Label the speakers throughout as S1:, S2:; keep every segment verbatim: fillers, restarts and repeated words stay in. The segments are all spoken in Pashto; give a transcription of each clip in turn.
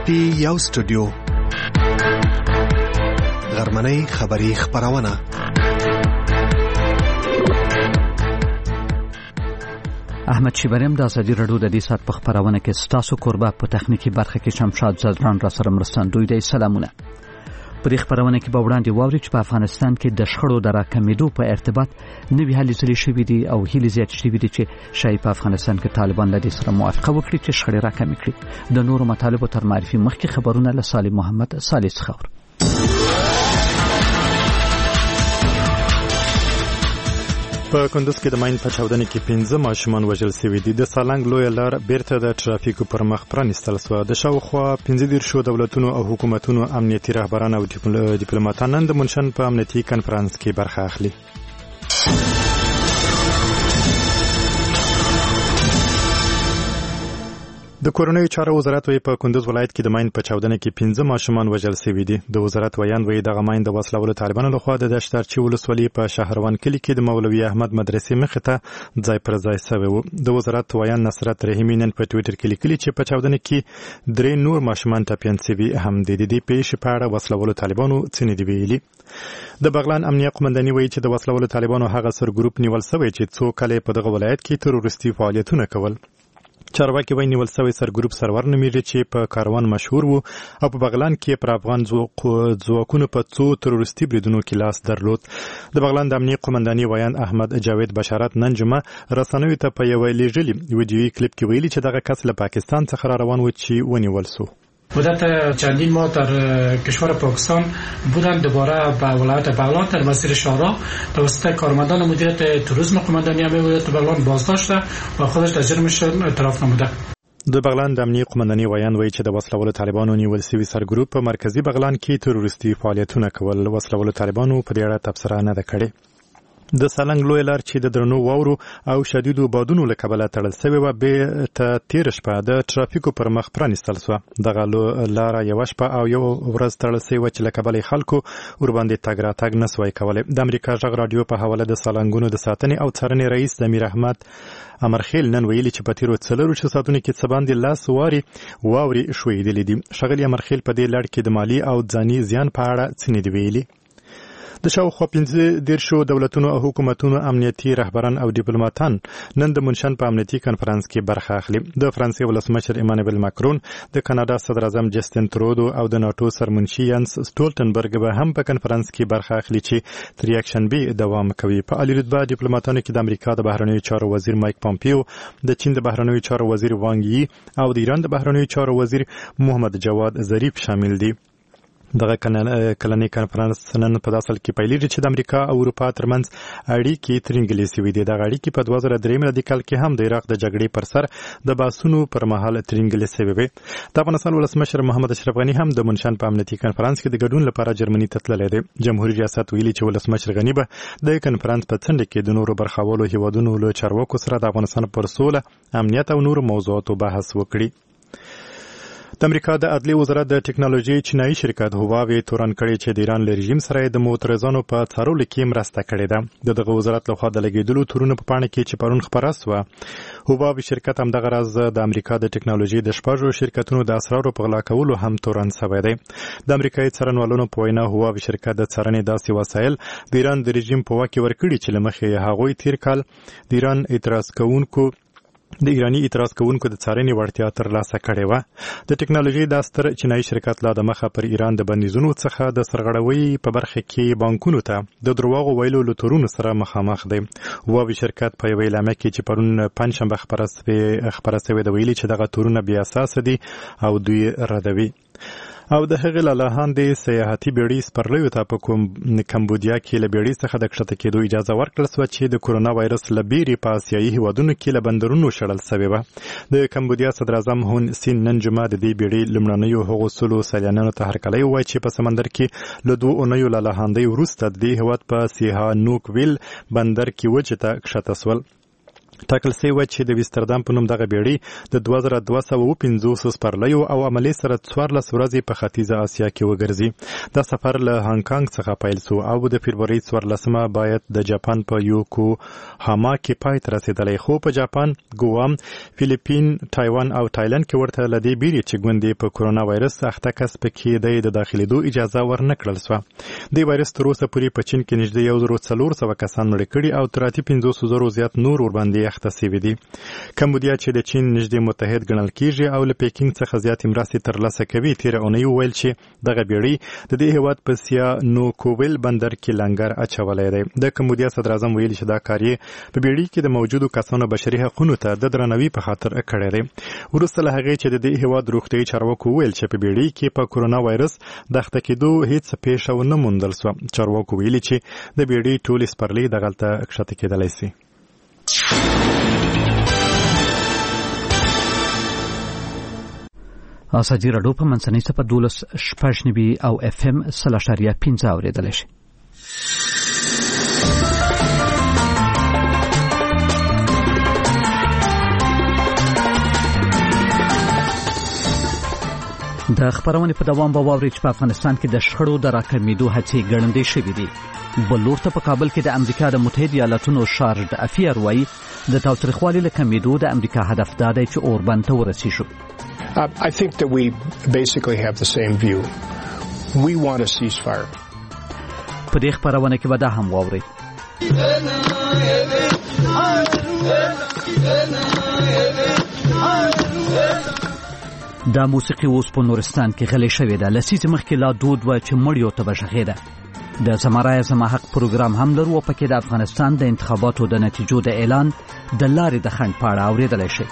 S1: پی یو سټوډیو غرمنۍ خبری خبرونه.
S2: احمد شیبریم د ازادي راډیو د دې سات په خبرونه کې ستاسو قربا په تخنیکی برخه کې شمشاد زدران را سره مرستندوی دی. سلامونه. په دې خبرونه کې به وړاندې واوري چې په افغانستان کې د شخړو د راکمېدو په ارتباط نوې هلې ځلې شوې دي او هلې زیاتې شوې دي چې شاید په افغانستان کې طالبان له دې سره موافقه وکړي چې شخړې راکمې کړي. د نورو مطالبو تر معرفي مخکې خبرونه له صالح محمد صالح څخه اورو.
S3: په کندوز کې د ماین په چاودنه کې پنځه ماشومان وژل شوي دي. د سالنګ لویه لار بیرته د ټرافیکو پر مخ پرانیستل شوه. د شاوخوا پنځه دیرشو دولتونو او حکومتونو امنیتي رهبران او ډیپلوماټان نن د منشن په امنیتي کنفرانس کې برخه اخلي. د کورنیو چارو وزارت وی په کندوز ولایت کې د ماین په چاودنه کې پنځه ماشومان وژل شوي دي. د وزارت ویان وی دغه ماین د وسلوالو طالبانو لخوا د دشترچی ولسوالۍ په شهروان کلی کې د مولوي احمد مدرسې مخې ته ځای پر ځای شوی و. د وزارت ویان نصرت رحیمی نن په ټوئیټر کې لیکلي چې په چاودنه کې درې نور ماشومان ټپیان شوي هم دي. د دې پیښې په اړه وسلوالو طالبانو څه نه دی ویلي. د بغلان امنیه قومنداني وایي چې د وسلوالو طالبانو هغه سر ګروپ نیول شوی چې څو کله په دغه ولایت کې تروریستي فعالیتونه کول. چارواکي وایي نیول شوی سر ګروپ سرور نومیږي چې په کاروان مشهور وو او په بغلان کې پر افغان ځواکونو په څو تروریستي بریدونو کې لاس درلود. د بغلان د امنیه قومنداني ویان احمد جاوید بشارت نن جمعه رسنیو ته په یوه لیږلي ویډیویي کلیپ کې ویلي چې دغه کس له پاکستان څخه را روان و چې ونیول شو.
S4: مدت چندین ماه در کشور پاکستان بودند. دوباره به ولایت بغلان در مسیر شهرام توسط کارمندان مدیریت توریسم قومندانی امنیت ولایت بغلان بازداشته و خودش در جرمش اعتراف نموده.
S3: د بغلان د امنیه قومنداني ویان وایي چې د وسلوالو طالبانو نیول شوي سرګروپ په مرکزی بغلان کې تروریستي فعالیتونه کول. وسلوالو طالبانو په دې اړه تبصره نه ده کړې. د سالنګ لوی لار چې د درنو واورو او شدیدو بادونو له کبله تړل شوې وه بیرته تېره شپه د ټرافیکو پر مخ پرانیستل شوه. دغه لاره یوه شپه او یو ورځ تړل شوې وه چې له کبله خلکو ورباندې تګ راتګ نه سوای کولی. د امریکا غږ راډیو په حواله د سالنګونو د ساتنې او څارنې رئیس امیر احمد امرخیل نن ویلي چې په تیرو څلورو ساعتونو کې څه باندې لاس وارې واورې ښویېدلې دي. ښاغلي امرخیل په دې لړ کې د مالي او ځاني زیان په اړه څه نه دي ویلي. د شاوخوا پنځه دیرشو دولتونو او حکومتونو امنیتي رهبران او ډیپلوماټان نن د منشن په امنیتي کنفرانس کې برخه اخلي. د فرانسې ولسمشر ایمانوئل ماکرون، د کاناډا صدر اعظم جسټین ترودو او د ناتو سرمنشي یانس سټولټنبرګ به هم په کنفرانس کې برخه اخلي چې تر یکشنبه دوام کوي. په عالی رتبه ډیپلوماټانو کې د امریکا د بهرنیو چارو وزیر مایک پامپیو، د چین د بهرنیو چارو وزیر وانګ یي او د ایران د بهرنیو چارو وزیر محمد جواد ظریف شامل دي. دغه کلنۍ کنفرانس نن په داسل کې پیلېږي چې د امریکا او اروپا ترمنځ اړیکې ترنګلې شوې دي. دغه اړیکې په دوه زره درې میلادي کال کې هم د عراق د جګړې پر سر د باسونو پر مهال ترنګلې شوې وې. د افغانستان ولسمشر محمد اشرف غني هم د منشن په امنیتي کنفرانس کې د ګډون لپاره جرمني ته تللی دی. جمهوریت ریاست ویلي چې ولسمشر غني به د کنفرانس په څنډه کې د نورو برخوالو هیوادونو له چارواکو سره د افغانستان پر سوله، امنیت او نورو موضوعاتو بحث وکړي. د امریکا د عدلیې وزارت د ټکنالوژي چینایي شرکت هواوی تورن کړی چې د ایران له رژیم سره د معترضانو په څارلو کې مرسته کړې ده. د دغه وزارت لخوا د لګېدلو تورونو په پاڼه کې چې پرون خپره شوه، هواوی شرکت همدغه راز د امریکا د ټکنالوژي د شپږو شرکتونو د اسرارو په غلا کولو هم تورن شوی دی. د امریکایي څارنوالانو په وینا هواوی شرکت د څارنې داسې وسایل د ایران د رژیم په واک کې ورکړي چې له مخې هغوی تیر کال د ایران اعتراض کوونکو د ایرانی اعتراض کوونکو د څارنې وړتیا ترلاسه کړې وه. د ټکنالوژي دا ستر چینایي شرکت لا د مخه پر ایران د بندیزونو څخه د سرغړوي په برخه کې بانکونو ته د دروغو ویلو له تورونو سره مخامخ دی. هواوی شرکت په یوه اعلامیه کې چې پرون پنجشنبه خپره شوې ده ویلي چې دغه تورونه بې اساسه دي او دوی ردوي. او د هغې له لاندې سیاحتي بیړۍ سپرلیو ته په کمبودیا کې له بیړۍ څخه د کښته کېدو اجازه ورکړل شوه چې د کورونا وایرس له بیرې په اسیایي هیوادونو کې له بندرونو شړل شوې وه. د کمبودیا صدر اعظم هون سین نن جمعه د دې بیړۍ لومړنیو هغو سلو سیلانیانو ته هرکلی ووایي چې په سمندر کې له دوو اونیو له لاندې وروسته د دې هیواد په سیها نوک ویل بندر کې وچې ته کښته شول. ټاکل شوی و چې د ویستردام په نوم دغه بیړۍ د دوه زره دوه سوه اووه پنځوس سپرلیو او عملې سره څوارلس ورځې په ختیځه اسیا کې وګرځي. دا سفر له هانګ کانګ څخه پیل شو او د فبرورۍ څوارلسمه باید د جاپان په یوکو هاما کې پای ته رسېدلی، خو په جاپان، ګوام، فیلیپین، تایوان او تایلند کې ورته له دې بیرې چې ګوندې په کورونا وایرس اخته کس پکې دی د داخلېدو اجازه ورنه کړل شوه. دې وایرس تر اوسه پورې په چین کې نږدې یو زرو څلور سوه کسان مړه کړي او تر اتیا پنځوس زرو زیات نور ورباندې اخته شوي دي. کمبودیا چې د چین نږدې متحد ګڼل کیږي او له پیکینګ څخه زیاتې مرستې ترلاسه کوي، تېره اونۍ وویل چې دغه بیړۍ د دې هېواد په سیانوکوویل بندر کې لنګر اچولی دی. د کمبودیا صدراعظم ویلي چې دا کار یې په بیړۍ کې د موجودو کسانو بشري حقونو ته د درناوي په خاطر کړی دی. وروسته له هغې چې د دې هېواد روغتیایي چارواکو وویل چې په بیړۍ کې په کورونا وایرس د اخته کېدو هېڅ پیښه ونه موندل شوه. چارواکو ویلي چې د بیړۍ ټولې سپرلۍ دغلته ښکته کېدلی شي.
S2: ازادي راډیو په منځنۍ صفحه دولس شپږ نوي او اف ام سل اشاریه پنځه اورېدلی شي. د خبرونې په دوام به واورئ چې په افغانستان کې د شخړو د راکمېدو هڅې ګړندۍ شوې دي. بل لور ته په کابل کې د امریکا د متحده ایالاتونو شارډ افیر وایي د تاوتریخوالي له کمېدو د امریکا هدف دا دی چې اوربند ته ورسیږو.
S5: Uh, I think that we basically have the same view. We want a ceasefire.
S2: په دې خبرونه کې به دا هم واورئ. دا موسیقي اوس په نورستان کې غلې شوې ده. لسیزې مخکې لا دود و چې مړیو ته به غږېده. د زمرای زما حق پروګرام هم لرو او پکې د افغانستان د انتخاباتو د نتیجو د اعلان د لارې د خنډ په اړه اورېدلی شئ.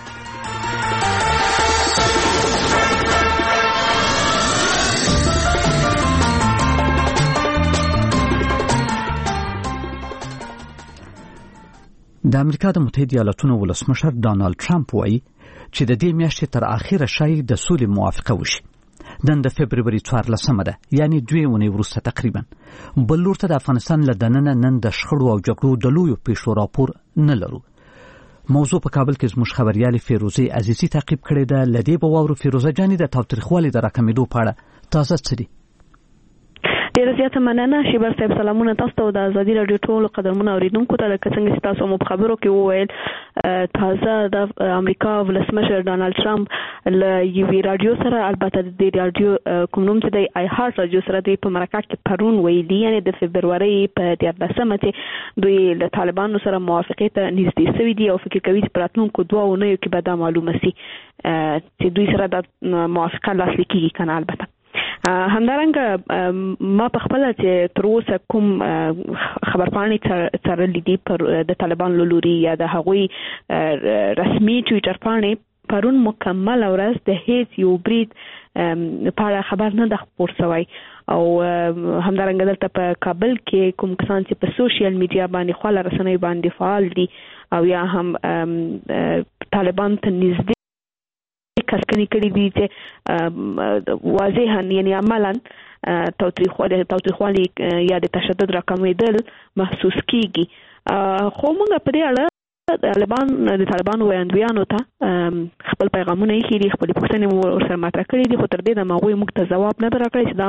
S2: د امریکا د متحده ایالاتونو ولسمشر ډانالډ ټرمپ وایي چې د دې میاشتې تر اخره شاید د سولې موافقه وشي. نن د فبروري څوارلسمه ده، یعنی دوې اونۍ وروسته تقریبا. بل لور ته د افغانستان له دننه نن د شخړو او جګړو د لویو پیښو راپور نه لرو. موضوع په کابل کې زموږ خبريالې فیروزه عزیزي تعقیب کړې ده. لدې به واورو فیروزه جانې د تاوتریخوالي د راکمېدو په اړه تازه څه دي.
S6: ډیره زیاته مننه شیبر صاحب. سلامونه تاسو ته د ازادي راډیو ټولو قدرمنو اوریدونکو ته. لکه څنګه چې تاسو مو په خبرو کې وویل، تازه د امریکا ولسمشر ډانالډ ټرمپ له یوې راډیو سره، البته د دې راډیو کوم نوم چې دی آی هارت راډیو سره دی په مرکه کې پرون ویلي، یعنی د فبرورۍ په دیارلسمه چې دوی له طالبانو سره موافقې ته نږدې شوي دي او فکر کوي چې په راتلونکو دوه اونیو کې به دا معلومه شي چې دوی سره د موافقه لاسلیک کیږي که نه. البته همدارنګه ما په خپل چې تر اوسه کوم خبرپاڼې څارلې دي پر د طالبان له لوري یا د هغوی رسمي ټویټر پاڼې پرون مکمل ورځ د هیڅ یو برید په اړه خبر نه ده خپور شوی. او همدارنګه دلته په کابل کې کوم کسان چې په سوشل میډیا باندې خواله رسنۍ باندې فعال دي او یا هم طالبان ته نږدې کسکنی کړي دي چې واضحاً یعنی عملاً تاوتریخوالي تاوتریخوالي یا د تشدد راکمېدل محسوس کیږي. خو موږ په دې اړه طالبان د طالبانو وړاندویانو ته خپل پیغامونه یې خېري خپل پوښتنې مو ورسره مطرح کړي دي، خو تر دې دمه هغوی موږ ته ځواب نه راکړی چې دا.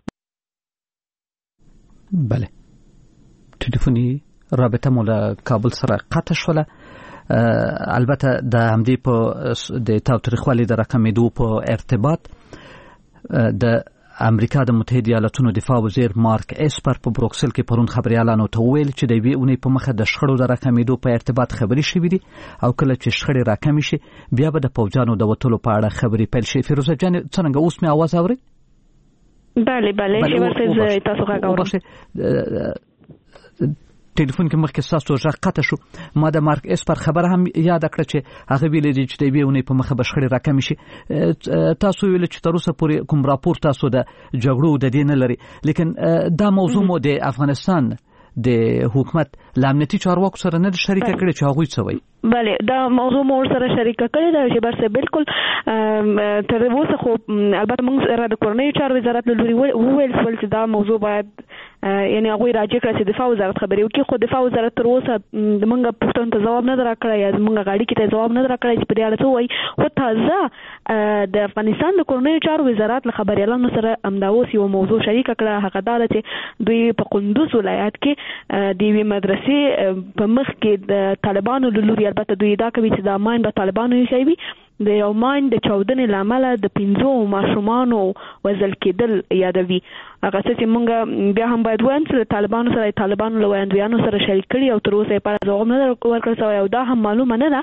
S2: بله ټلیفوني رابطه مو له کابل سره قطع شوله. البته د همدې په د تاوتریخوالي د راکمېدو په ارتباط د امریکا د متحده ایالاتونو دفاع وزیر مارک اسپر په بروکسل کې پرون خبريالانو ته وویل چې د یوې اونۍ په مخه د شخړو د راکمېدو په ارتباط خبري شوې دي او کله چې شخړې راکمې شي بیا به د پوځیانو د وتلو په اړه خبري پیل شي. فیروزه جان څنګه اوس مې आवाज اوري؟
S6: بله بله شیبر تاسو غواړم
S2: ټلیفون کې مخکې تاسو ژغ قطع شو. ما د مارک اسپر خبره هم یاد کړه چې هغه ویل دي چې د یوې اونۍ په مخه به شخړې راکمې شي. تاسو ویل چې تر اوسه پورې کوم راپور تاسو د جګړو د دې نه لري، لیکن دا موضوع مو د افغانستان د حکومت له امنیتي چارواکو سره نه شریکه کړې چې هغوی څه وایي؟
S6: بله دا موضوع مو سره شریکه کړې ده چې برسه بالکل تر اوسه خو البته موږ سره د کورنۍ چارو وزارت له لوري وویل چې دا موضوع باید یعنی هغه راځي کړ چې دفاع وزارت خبرې وکړي خو دفاع وزارت تر اوسه د منګه پښتون ته جواب نه درکړی یا منګه غاړي کې ته جواب نه درکړی چې په دې اړه څه وایي خو تازه د افغانستان د کورنیو چارو وزارت له خبريالانو سره امداوس یو موضوع شریک کړه هغه دا چې دوی په قندوز ولایت کې د یوې مدرسې په مخ کې د طالبانو له لوري البته دوی دا کوي چې د ماین به طالبانو یې کوي د یو ماین د چاودنې لامل د پنځو ماشومانو وژل کېدل یادوي هغه چې موږ بیا هم باید وایم چې طالبانو سره طالبانو له ویاندویانو سره شریک کړي او تر اوسه په ځواب نه ورکړل شوی او دا هم معلومه نه ده.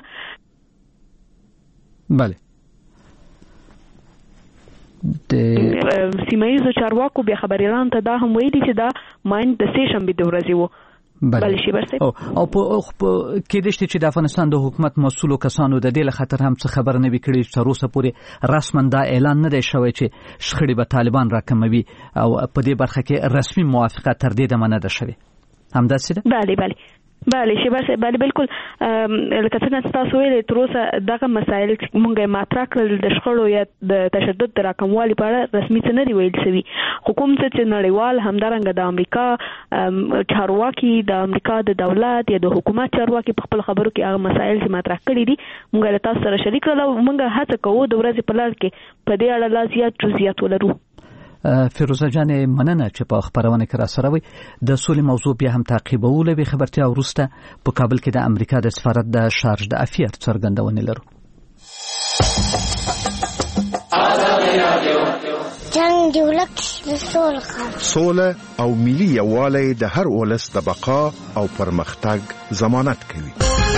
S2: بله
S6: د سیمایي چارواکو بیا خبريالانو ته دا هم ویلي چې دا ماین د سې شنبې د ورځې و.
S2: بله او او په کې د شته چې د افغانستان د حکومت مسؤلو کسانو د دې له خطر هم څه خبر نه وی کړی چې تر اوسه پورې رسما دا اعلان نه دی شوی چې شخړې به طالبان راکموي او په دې برخه کې رسمي موافقه تر دې دمه نه ده شوی. همداسې ده؟
S6: بله بله بله شي بس بله بالکل لکه څنګه تاسو ویلي تر اوسه دغه مسایل مونږه مطرح کړل د شخړو یا د تشدد د راکموالي په اړه رسمي څه نه دی ویل شوی خو کوم چې نړیوال همدارنګه د امریکا چارواکي د امریکا د دولت یا د حکومت چارواکي په خپل خبرو کې هغه مسایل چې مطرح کړي دي مونږ له تاسو سره شریک کړل او مونږ هڅه کوو د ورځې په لړ کې په دې اړه لا زیات جزئیات ولرو.
S2: فیروزه جان مننه چې په خبرونه کې را سره وي د سولې موضوع بیا هم تعقیبول به خبرتیا ورسته په کابل کې د امریکا د سفارت د شارج د افیر څرګندونه لرو.
S7: جنگ جوړک د سولې
S1: سوله او ملي یووالی د هر ولس د بقا او پرمختګ ضمانت کوي.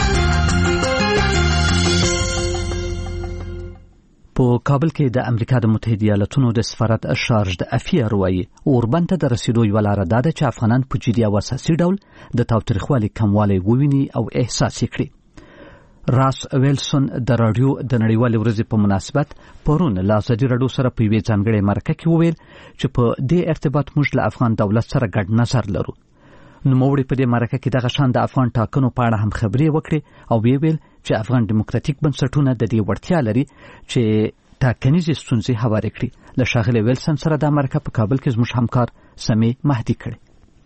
S2: په کابل کې د امریکا د متحده ایالاتونو د سفارت شارج د افیر وایي اوربند ته د رسیدو یو لار ده چې افغانان په جدي او اساسي ډول د تاوتریخوالي کموالی وویني او احساس کړي. راس ویلسون د رادیو د نړیوالې ورځې په مناسبت پرون له ازادي راډیو سره په یوې ځانګړې مرکه کې وویل چې په دې ارتباط موږ له افغان دولت سره ګډ نظر لرو. نوموړي په دې مرکه کې دغه شان د افغان ټاکنو په اړه هم خبرې وکړې او ویل چې افغان دیموکراتیک بنسټونه د دې وړتیا لري چې ټاکنیزې ستونزې هوارې کړي. له ښاغلي ویلسن سره د مرکه په کابل کې زموږ همکار سمي مهدي کړي.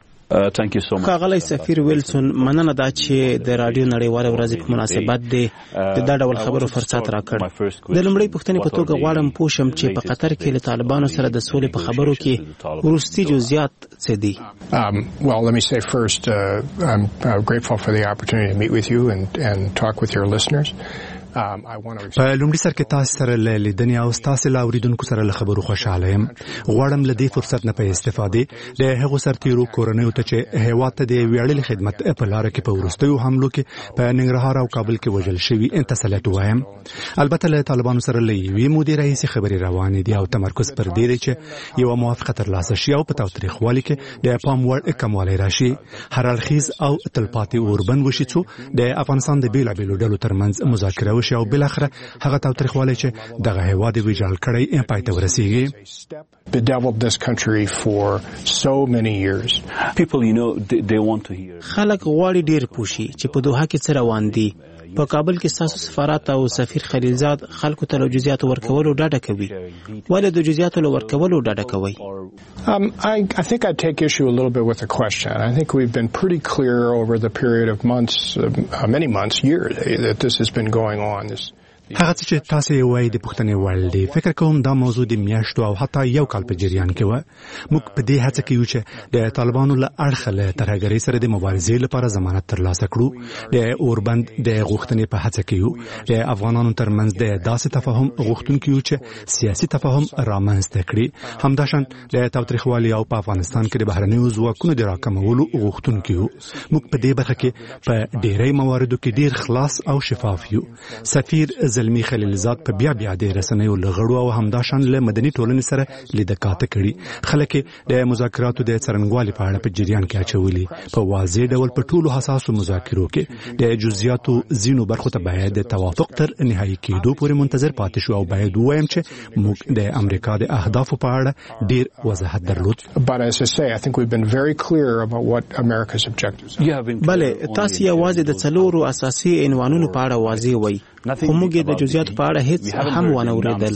S8: ښاغلی سفیر ویلسون مننه دا چې د رادیو نړیواله ورځې په مناسبت د دا ډول خبرو فرصت راکړ. د لومړۍ پوښتنې په توګه غواړم پوه شم چې په قطر کې له طالبانو سره د سولې په خبرو کې وروستي جزئیات څه دي؟
S5: Um, well, let me say first, uh, I'm uh, grateful for the opportunity to meet with you and, and talk with your listeners.
S1: په لومړي سر کې تاسو سره لیدنې او تاسو له اوریدونکو سره له خبرو خوشاله یم. غواړم له دې فرصت نه په استفادې د هغو سرتیرو کورنیو ته چې هیواد ته د ویاړلي خدمت په لار کې په وروستیو حملو کې په ننګرهار او کابل کې وژل شوي تسلیت وایم. البته له طالبانو سره له یوې مودې راهیسې خبرې روانې دي او تمرکز پر دې دی چې یوه موافقه ترلاسه شي او په تاوتریخوالي کې د پام وړ کموالی راشي، هر اړخیز او تلپاتې اوربند وشي څو د افغانستان د بېلابېلو ډلو ترمنځ مذاکره وشي او بل اخره هغه تاوتریخوالی چې دغه هیواد ویجاړ کړی پای ته ورسیږي.
S5: Bedeviled this country for so many years.
S8: People, you know, they, they want to hear. خلک غواړي ډیر پوښي چې په دوحه کې څه روان دي. په کابل کې تاسو سفارت او سفیر خلیلزاد خلکو ته د جزئیاتو ورکولو ډاډه کوي. ولې د جزئیاتو ورکولو ډاډه کوي؟
S5: Um, I, I think I'd take issue a little bit with the question. I think we've been pretty clear over the period of months, uh, many months, years, that this has been going on. This
S1: هغه چې تاسو یې وایي د پوښتنې وړ دی. فکر کوم دا موضوع د میاشتو او حتی یو کال په جریان کې و. موږ په دې هڅه کې یو چې د طالبانو له اړخه له ترهګرۍ سره د مبارزې لپاره ضمانت ترلاسه کړو. د اوربند د غوښتنې په هڅه کې یو د افغانانو ترمنځ د داسې تفاهم غوښتونکو یو چې سیاسي تفاهم رامنځته کړي، همداشان د تاوتریخوالي او په افغانستان کې د بهرنیو ځواکونو د راکمولو غوښتونکو یو. موږ په دې برخه کې په ډیری مواردو کې ډیر خلاص او شفاف یو. سفیر زلمی خلیلزاد په بیا بیا د رسنیو لغړو او همداشان له مدني ټولنې سره لیدکاته کړي. خلک د مذاکراتو د څرنګوالي په اړه په جریان کې اچولي. په واضح ډول په ټولو حساسو مذاکرو کې د جزئیاتو ځینو برخو ته باید د توافق تر نهایي کېدو پورې منتظر پاتې شو او باید ووایم چې موږ د امریکا د اهدافو په اړه ډیر وضاحت درلود.
S5: But as I say, I think we've been very clear about what America's objectives are.
S8: بله، تاسو یوازې د څلورو اساسي عنوانونو په اړه واضح وایي. خو موږ د جزئیات په اړه هیڅ هم ونه اوریدل.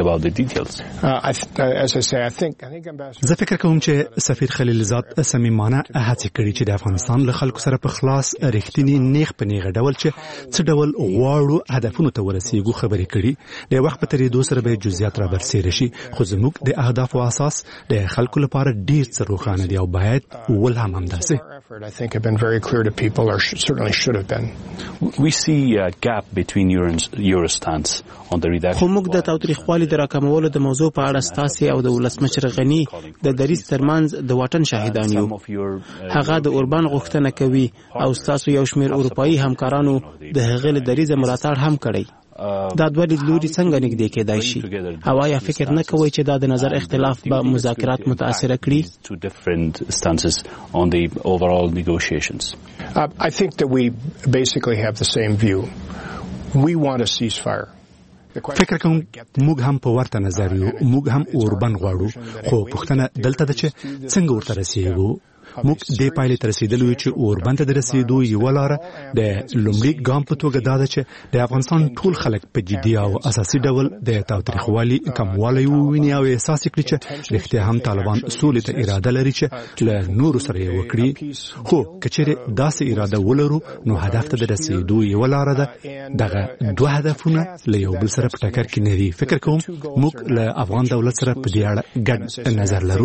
S1: زه فکر کوم چې سفیر خلیلزاد صمیمانه هڅه کړې چې د افغانستان له خلکو سره په خلاص رښتینی نیغ په نیغه ډول چې څه ډول غواړو هدفونو ته ورسېږو خبرې کړي. د وخت په تېرېدو سره به جزئیات را برسېره شي، خو زموږ د اهدافو اساس د خلکو لپاره ډېر څه روښانه دي او باید ول هم همداسې.
S5: I think have been very clear to people, or certainly should have been.
S9: We see a gap between your your stance on the reduction.
S8: خو موږ د تاوتریخوالي د راکمولو د موضوع په اړه ستاسو او د ولسمشر غنی د دریځ ترمنځ د واټن شاهدان یو. هغه د اوربان غوښتنه کوي او ستاسو یو شمېر اروپאי همکارانو د هغې له دریځه ملاتړ هم کړی. دا دوه لیدلوري څنګه نږدې کېدای شي؟ او آیا فکر نه کوئ چې دا د نظر اختلاف به مذاکرات متاثره کړي؟
S5: Uh, I think that we basically have the same view. We want a ceasefire.
S1: فکر کوم موږ هم په ورته نظر یو، موږ هم اوربن غواړو، خو پوښتنه دلته ده چې څنګه ورته رسېږو. موږ دې پایلې ته رسېدلو چې اوربند ته د رسېدو یوه لاره د لومړي ګام په توګه دا ده چې د افغانستان ټول خلک په جدي او اساسي ډول د تاوتریخوالي کموالی وویني او احساس کړي چې رښتیا هم طالبان سولې ته اراده لري چې له نورو سره یې وکړي. خو که چیرې داسې اراده ولرو نو هدف ته د رسېدو یوه لاره ده. دغه دوه هدفونه له یو بل سره په ټکر کې نه دي. فکر کوم موږ له افغان دولت سره په دې اړه ګډ نظر لرو.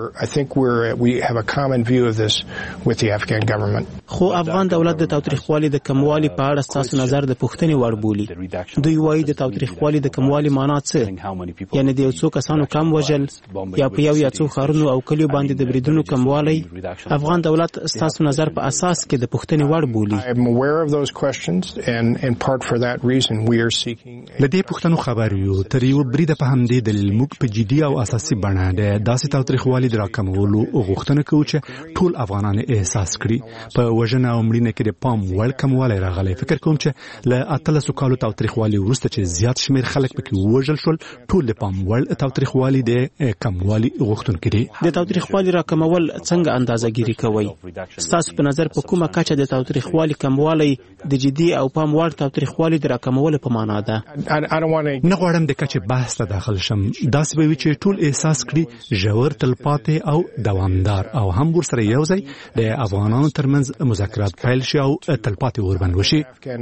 S5: Of this with the Afghan government.
S8: خو افغان دولت د تاوتریخوالي د کموالي په اړه ستاسو نظر د پوښتنې وړ بولي. دوی وایي د تاوتریخوالي د کموالي معنا څه؟ یعنی د یو څو کسانو کم وژل یا په یو یا څو ښارونو او کلیو باندې د بریدونو کموالی. افغان دولت ستاسو نظر په اساس کې د پوښتنې وړ بولي.
S5: I am aware of those questions and in part for that reason we are seeking.
S1: لدې پوښتنو خبر یو تر یو برید په همدې دلیل موږ په جدي او اساسي بڼه د داسې تاوتریخوالي د راکمولو غوښتنه کوو چې ټول افغانان احساس کړي. په وژنه او مړینه کې د پام وړ کموالی راغلی. فکر کوم چې له اتلسو کالو تاوتریخوالي وروسته چې زیات شمېر خلک پکې ووژل شول، ټول د پام وړ تاوتریخوالي د کموالي غوښتونکي دي.
S8: د تاوتریخوالي راکمول څنګه اندازهګیري کوئ؟ ستاسو په نظر په کومه کچه د تاوتریخوالي کموالی د جدي او پام وړ تاوتریخوالي د راکمولو په معنا ده؟
S1: نه غواړم د کچې بحث ته داخل شم. داسې به وي چې ټول احساس کړي ژور، تلپاتې او دوامدار او هم ورسره یو ځای د افغانانو ترمنځ مذاکرات پیل شي او تلپاتې اوربند وشي.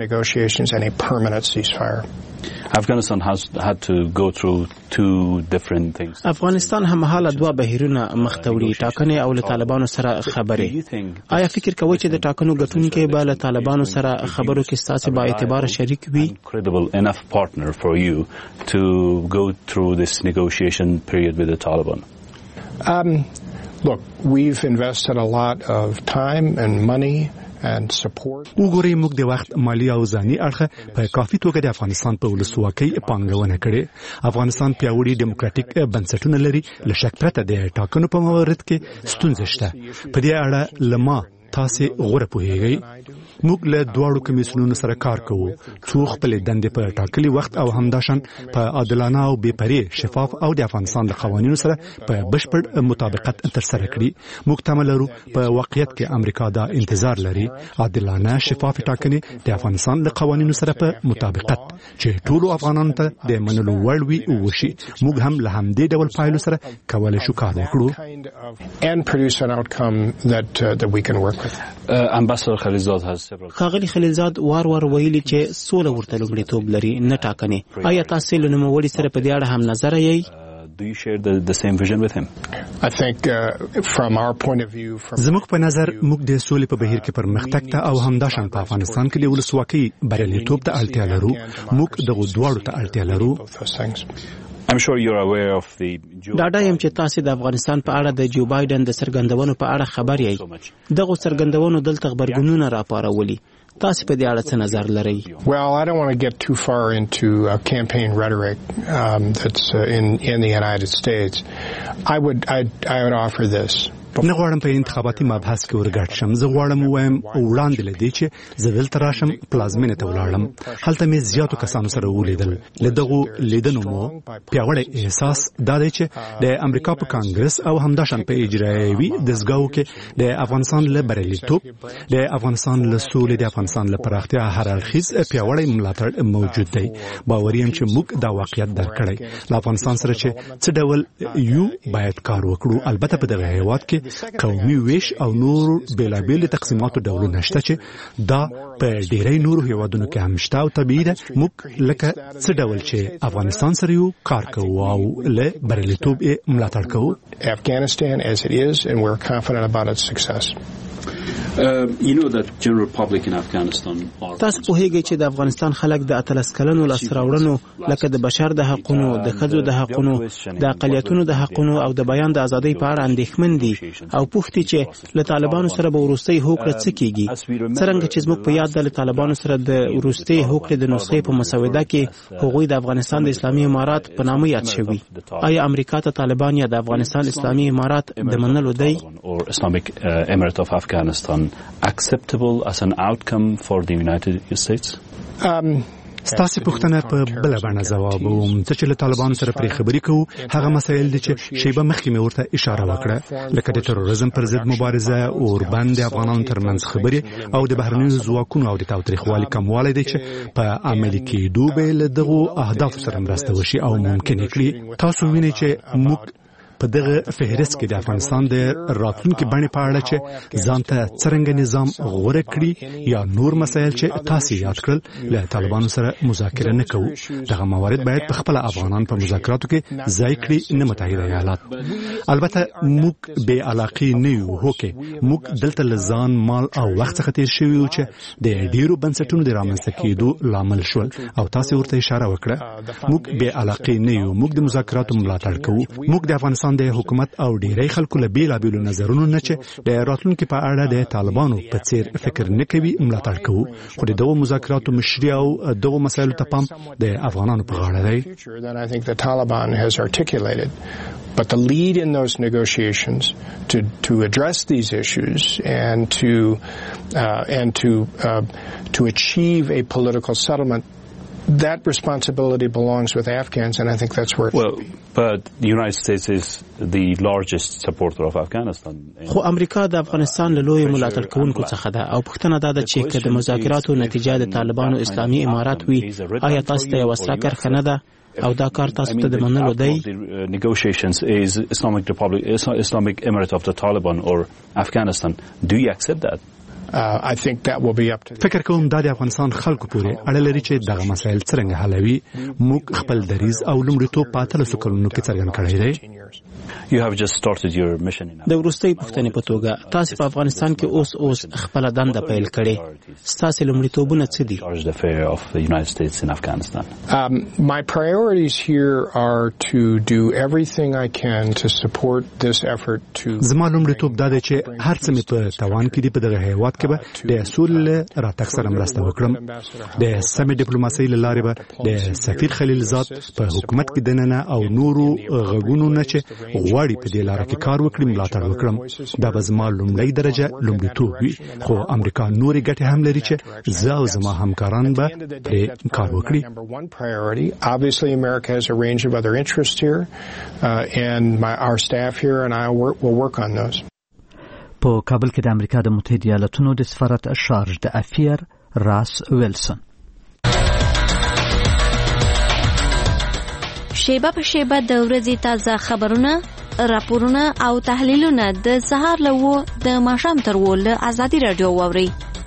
S9: Afghanistan has had to go through two different things.
S8: افغانستان هم حاله دوه بهیرونه مختوړي، ټاکنې او له طالبانو سره خبرې. آیا فکر کوئ چې د ټاکنو ګټونکي به له طالبانو سره خبرو کې ستاسو با اعتبار شریک وي؟
S9: Credible enough partner for you to go through this negotiation period with the Taliban.
S5: Um, look, we've invested a lot of time and money and support.
S1: وګورئ موږ د وخت، مالی او ځاني اړخه په کافي توګه د افغانستان په ولسواکۍ پانګونه کړې. افغانستان پیاوړي ډیموکراټیک بنسټونه لري. له شک پرته د ټاکنو په مورد کې ستونزې شته. په دې اړه لما تاسو غوړه پوهیږئ. موږ له دواړو کمیسیونونو سره کار کوو څو خپل دندې په ټاکلي وخت او همداشان په عادلانه او بې پرې، شفاف او د افغانستان د قوانینو سره په بشپړ مطابقت ترسره کړي. موږ تمه لرو په واقعیت کې امریکا دا انتظار لري، عادلانه شفاف ټاکنې د افغانستان د قوانینو سره په مطابقت چې ټولو افغانانو ته د منلو وړ وي وشي. موږ هم له همدې ډول پایلو سره کولای شو کار وکړو.
S5: And produce an outcome that uh, that we can work with.
S9: Uh, Ambassador Khalilzad has
S8: خاغلی خلیلزاد وار وار ویلي چې سوله ورته لومړیتوب لري، نه ټاکنې. آیا تاسو له نوموړي سره په دې اړه هم نظر یې؟
S9: Do you share the, the same vision with him?
S5: I think uh, from our point of view from
S1: زموږ په نظر موږ د سولې په بهیر کې پرمختګ ته او همداشان په افغانستان کې د ولسواکۍ بریالیتوب ته اړتیا لرو. موږ دغه دواړو ته اړتیا لرو.
S9: I'm sure you're aware of the
S8: ډاډه یم چې تاسو د افغانستان په اړه د جو بایدن د څرګندونو په اړه خبر یې. دغه څرګندونو دلته خبرګونونه راپارولي. تاسو په دې اړه څه نظر لرئ؟
S5: Well, I don't want to get too far into uh, campaign rhetoric um, that's uh, in in the United States. I would I I would offer this.
S1: نه غواړم په انتخاباتي مبحث کې ورګډ شم. زه غواړم وایم وړاندې لدی چې زه دلته راشم پلازمینه ته ولاړم. هلته مې زیاتو کسانو سره ولیدل. لدغه لیدنو مو پیاوړی احساس دا دی چې د امریکا په کانګرس او همداشان په اجرایوي دستګاو کې د افغانستان له بریالیتوب، د افغانستان له سولې، د افغانستان له پراختیا هر اړخیز پیاوړی ملاتړ موجود دی. باور یم چې موږ دا واقعیت درک کړی. له افغانستان سره چې څه ډول یو باید کار وکړو. البته په دغه هیواد کې قومي ویش او نور بیلابیل تقسیماتو ډولونه شته چې دا په ډیری نورو هیوادونو کې هم شته او طبیعي ده موږ لکه څه ډول چې افغانستان سره یو کار کوو او له بریالیتوب یې ملاتړ کوو.
S5: Afghanistan as it is and we're confident about its success.
S9: Uh, you know that general public in Afghanistan are
S8: تاسو په هیګي چې د افغانستان خلک د اتلس کلنو لاسراوړنو لکه د بشر د حقونو، د ښځو د حقونو، د اقلیتونو د حقونو او د بیان د ازادۍ په اړه اندېښمن دي او پوښتې چې له طالبانو سره به وروستۍ هوکړه څه کیږي. څرنګه چې زموږ په یاد ده له طالبانو سره د وروستۍ هوکړې د نسخې په مسوده کې هغوی د افغانستان د اسلامي امارات په نامه یاد شوي. آیا امریکا ته طالبان یا د افغانستان اسلامي امارات د منلو دی؟
S9: acceptable as an outcome for the United States?
S5: Um,
S1: ستاسو پوښتنه په بل باندې ځواب وم. څه چې له طالبانو سره پرې خبرې کوو هغه مسایل دي چې شیبه مخکې مې ورته اشاره وکړه، لکه د تروریزم پر ضد مبارزه، اوربند، افغانانو ترمنځ خبرې او د بهرنیو ځواکونو او د تاوتریخوالي کموالی دی چې په عملي کېدو به له دغو اهدافو سره مرسته وشي او ممکن کړي. تاسو وینئ چې موږ په دغه فهرست کې د افغانستان د راتلونکي بڼې په اړه چې ځانته څرنګه نظام غوره کړي یا نور مسایل چې تاسو یاد کړل له طالبانو سره مذاکره نه کوو. دغه موارد باید په خپل افغانان په مذاکراتو کې ځای کړي، نه متحده ایالات. البته موږ بې علاقې نه یو. هوکې موږ دلته له ځان، مال او وخت څخه تیر شوي یو چې د ډیرو بنسټونو د رامنځته کېدو لامل شول او تاسو ورته اشاره وکړه. موږ بې علاقې نه یو. موږ د مذاکراتو ملاتړ کوو. موږ د افغانستان د حکومت او ډیری خلکو له بیلابیلو نظرونو نه چې د راتلونکي په اړه د طالبانو په څیر فکر نه کوي ملاتړ کوو. خو د دغو مذاکراتو مشري او دغو مسایلو ته پام د افغانانو په غاړه دی.
S5: But the lead in those negotiations to to address these issues and to uh, and to uh, to achieve a political settlement, that responsibility belongs with Afghans, and I think that's where it
S9: well, should be. But the United States is the largest supporter of Afghanistan.
S8: خو امریکا د افغانستان له لوی ملاتړ کوونکو څخه ده او پوښتنه دا ده چې که د مذاکراتو نتیجه د طالبانو اسلامي امارات وي، آیا تاسو ته یو وسله کرښه نه ده او دا کار تاسو ته د منلو دی؟
S9: Negotiations is Islamic Republic, Islamic Emirate of the Taliban or Afghanistan. Do you accept that?
S5: Uh, I think that will be up to
S1: فکر کوم دا د افغانستان خلکو پورې اړه لري چې دغه مسایل څنګه حلوي. موږ خپل دریځ او لومړیتوب په اتلسو کلونو کې څرګند کړی دی.
S9: You have just started your mission in
S8: د وروستۍ پوښتنې په توګه تاسو په افغانستان کې اوس اوس خپل دنده پیل کړې. ستاسو لومړیتوبونه څه دي؟
S9: the affair of the United States in Afghanistan.
S5: Um, my priorities here are to do everything I can to support this effort to
S1: زما لومړیتوب دا دی چې هر څه مې په توان کې دی په دغه هیواد کې به د سولې راتګ سره مرسته وکړم. د سمې ډیپلوماسۍ له لارې به د سفیر خلیل زاد په حکومت کې دننه او نورو غږونو نه چې غواړي په دې لاره کې کار وکړي ملاتړ وکړم. دا به زما لومړی درجه لومړیتوب وي. خو امریکا نورې ګټې هم لري چې زه او زما همکاران به پرې کار وکړي.
S5: Obviously America has a range of other interests here uh, and my our staff here and I work, will work on those.
S2: په کابل کې د امریکا د متحده ایالاتونو د سفارت شارج د افیر راس ویلسون
S10: شیبه په شیبه د ورځې تازه خبرونه، راپورونه او تحلیلونه د سهار له و د ماښام تر و له ازادي راډیو واورئ.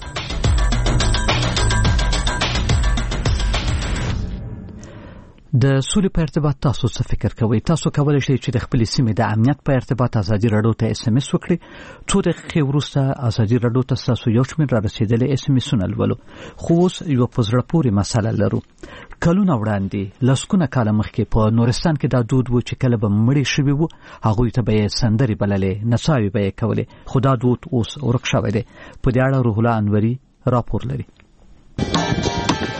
S2: د سولې په ارتباط تاسو څه فکر کوئ؟ تاسو کولی شئ چې د خپلې سیمې د امنیت په ارتباط ازادي راډیو ته اس ام اس وکړئ. څو دقیقې وروسته ازادي راډیو ته ستاسو یو شمېر را رسېدلي اس ام اسونه لولو. خو اوس یوه په زړه پورې مسله لرو. کلونه وړاندې لسګونه کاله مخکې په نورستان کې دا دود و چې کله به مړي شوي وو هغوی ته به یې سندرې بللې، نڅاوې به یې کولې. خو دا دود اوس ورک شوی دی. په دې اړه روح الله انوري راپور لري.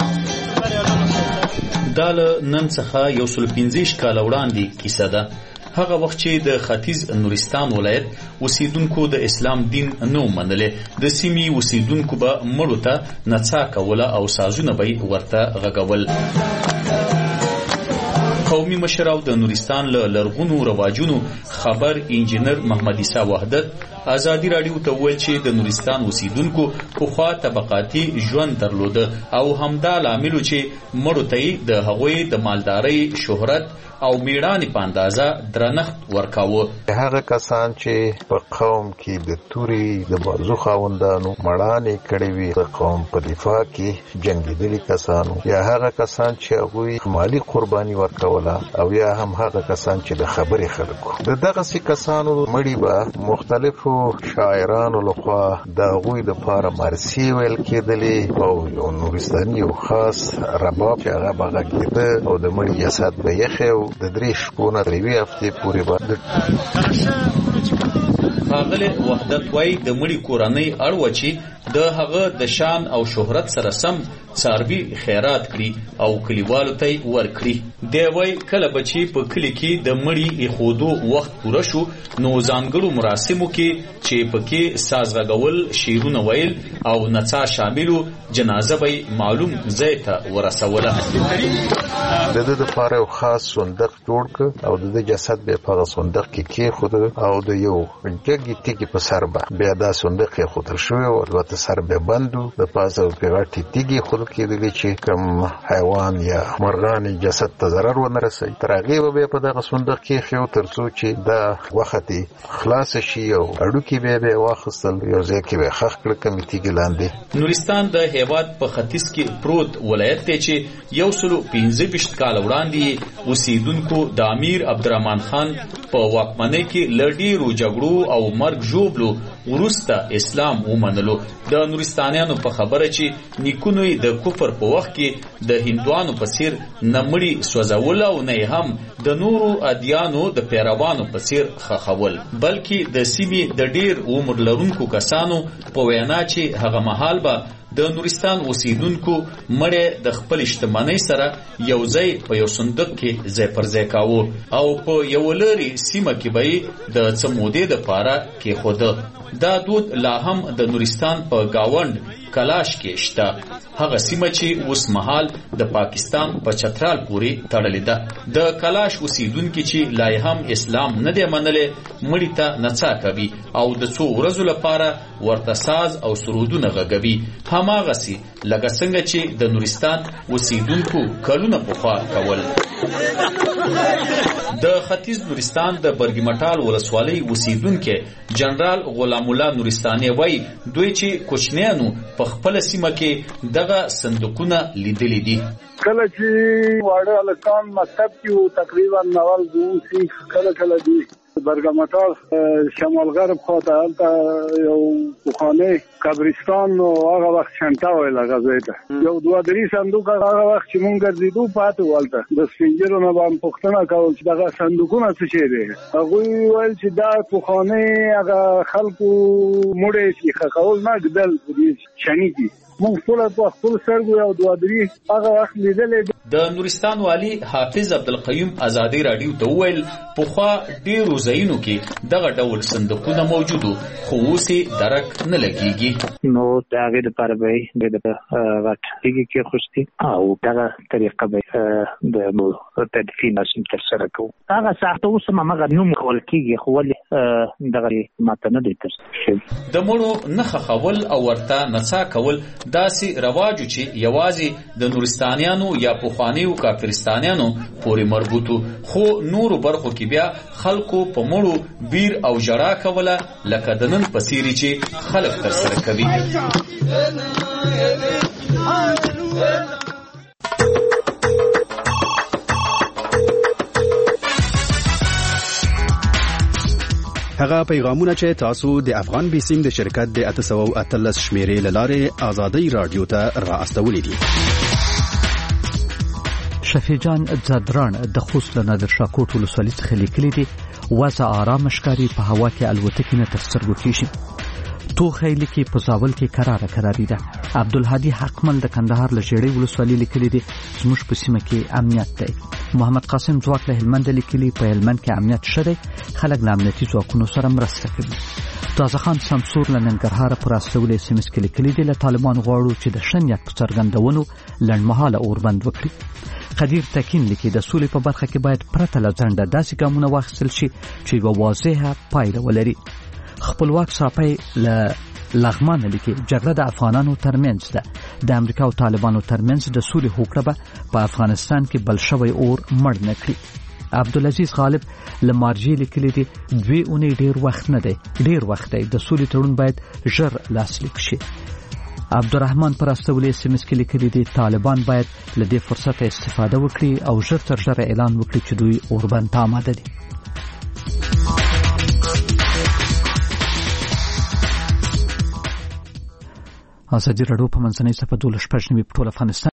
S11: دا له نن څخه یو سل پنځه کاله وړاندې کیسه ده. هغه وخت چې د ختیځ نورستان ولایت اوسیدونکو د اسلام دین نه منلې د سیمې اوسیدونکو به مړو ته نڅا کوله او سازونه به ورته غږول. قومي مشر او د نورستان له لرغونو رواجونو خبر انجینر محمد عیسی وحدت ازادي رادیو ته وویل چې د نورستان اوسیدونکو پخوا طبقاتي ژوند درلوده او همدا لامل چې مړو ته د هغوی د مالدارۍ شهرت او میړانې په اندازه درنښت ورکاوه.
S12: هغه کسان چې په قوم کې د توري د بازو خاوندانو مړانې کړې وي د قوم په دفاع کې جنګېدلي کسانو، یا هغه کسان چې هغوی مالي قرباني ورکوله، او یا هم هغه کسان چې د خبرې خلکو د دغسې کسانو مړي به مختلفو شاعرانو لخوا د هغوی دپاره مرثیې ویل کېدلې او یو نورستاني یو خاص رباب چې هغه به غږېده او د مړي جسد به یخی او د درې شپو نه تر یوې هفتې پورې به
S11: ښاغلی وحدت وایي د مړي کورنۍ اړوه چې د هغه د شان او شهرت سره سم څاروي خیرات کړي او کلیوالو ته یې ورکړي. دی وایي کله به چې په کلي کې د مړي ایښودو وخت پوره شو نو ځانګړو مراسمو کې چې پکې ساز غږول، شعرونه ویل او نڅا شاملو جنازه به معلوم ځای ته ورسوله.
S12: د ده دپاره یو خاص صندوق جوړ کړ او د ده جسد به په هغه صندوق کې کېښوده او د یو جګې تیږې په سر به بیا دا صندوق ایښودل شوی و. البته سر به بند و، د پاسه پرې غټې تیږې ایښودل کېدلې چې کوم حیوان یا مرغان جسد ته ضرر ونه رسوي. تر هغې به بیا په دغه صندوق کېښیو تر څو چې دا غوښه ترې خلاصه شي او هډوکي بیا به یې واخیستل، یو ځای کې به یې ښخ کړه کومې تیږې لاندې.
S11: نورستان د هېواد په ختیځ کې پروت ولایت دی چې یو سلو پنځه ویشت کاله وړاندې اوسیدونکو د امیر عبدالرحمن خان په واکمنۍ کې له ډېرو جګړو او مرګ ژوبلو وروسته اسلام ومنلو. د نورستانیانو په خبره چې نیکونو یې د کفر په وخت کې د هندوانو په څیر نه مړي سوځول او نه هم د نورو ادیانو د پیروانو په څیر خښول، بلکې د سیمې د ډېر عمر لرونکو کسانو په وینا چې هغه مهال به د نورستان اوسیدونکو مړی د خپل شتمنۍ سره یو ځای په یو صندوق کې ځای پر ځای کاوه او په یو لرې سیمه کې به یې د څه مودې دپاره کېښوده. دا دود لا هم د نورستان په گاونډ کلاش کې شته، هغه سیمه چې اوس مهال د پاکستان په چترال پورې تړلې ده. د کلاش اوسیدونکي چې لا هم اسلام نه دی منلی مړي ته نڅا کوي او د څو ورځو لپاره ورته ساز او سرودونه غږوي، هماغسې لکه څنګه چې د نورستان اوسیدونکو کلونه پخوا کول. د ختیځ نورستان د برګمټال ولسوالۍ اوسیدونکي جنرال غلام الله نورستاني وایي دوی چې کوچنیانو په خپل سیمه کې دغه صندوقونه لیدلي دي.
S13: کله چې واړه هلکان مکتب کې تقریبا نوال دوسی کله کله دي برګمټال شمال غرب خواته هلته یو پخوانی قبرستان او هغه وخت شنټا ویل هغه ځای ته یو دوه درې صندوق هغه وخت چې مونږ ګرځېدو پاتې و هلته د سپین ږیرو نه به هم پوښتنه کول چې دغه صندوقونه څه شی دی. هغوی ویل چې دا پخوانی هغه خلکو مړی چې ښخول نه ږدل په دې شني کې مونږ ټوله په خپل سترګو یو دوه درې هغه وخت لیدلی.
S11: د نورستان والي حافظ عبدالقیوم ازادي راډیو ته وویل پخوا ډېرو ځایونو کې دغه ډول صندوقونه موجودو خو اوس یې درک نه لګېږي.
S14: نو د هغې دپاره به یې د غټ تیږې کېښوستې او دغه طریقه به د تدفین مراسم ترسره کوو. هغه ساعته اوس هم همغه نوم ښول کېږي خو ولې دغه ماته نه دی ترسره شوي.
S11: د مړو نه ښخول او ورته نڅا کول داسې رواجو چې یوازې د نورستانیانو یا پخوانیو کافرستانیانو پورې مربوطو، خو نورو برخو کې بیا خلکو په مړو بیر او ژړا کوله لکه د نن په څېرې چې خلک ترسره کوي.
S15: هغه پیغامونه چې تاسو د افغان بیسیم د شرکت د اته سوه او اتلس شمیرې له لارې ازادۍ راډیو ته را استولي دي.
S2: شفیع جان زدران د خوست له نادر شاه کوټ ولسوالۍ څخه لیکلي دي وضع آرام ښکاري، په هوا کې الوتکې نه تر سترګو کېږي. توخی لیکي په زاول کې قراره قراری ده. عبدالهادي حقمل د کندهار له ژړې ولسوالۍ لیکلي دي زموږ په سیمه کې امنیت دی. محمد قاسم ځواک له هلمند لیکلي په هلمند کې امنیت شته، خلک له امنیتي ځواکونو سره مرسته کوي. تازه خان سمسور له ننګرهار پر راستولې اس ام اس کې لیکلي دي له طالبان غواړو چې د شنیت په څرګندونو لنډمهاله اوربند وکړي. قدیر تکین لیکي د سولې په برخه کې باید پرته له ځنډه داسې ګامونه واخیستل شي چې یوه واضحه پایله ولري. خپلواک صافی له لغمان لیکي جګړه د افغانانو ترمنځ ده، د امریکا او طالبانو ترمنځ د سولې هوکړه به په افغانستان کې بل شوی اور مړ نه کړي. عبدالعزیز غالب له مارجې لیکلي دي دوی اونۍ ډیر وخت نه دی، ډیر وخت دی، د سولې تړون باید ژر لاسلیک شي. عبدالرحمن پر استولې اس ام اس کې لیکلي دي طالبان باید له دې فرصت استفاده وکړي او ژر تر ژره اعلان وکړي چې دوی اوربند ته آماده دي. ازادي راډیو په منځنۍ صفحه دولس شپږ نوي په ټول افغانستان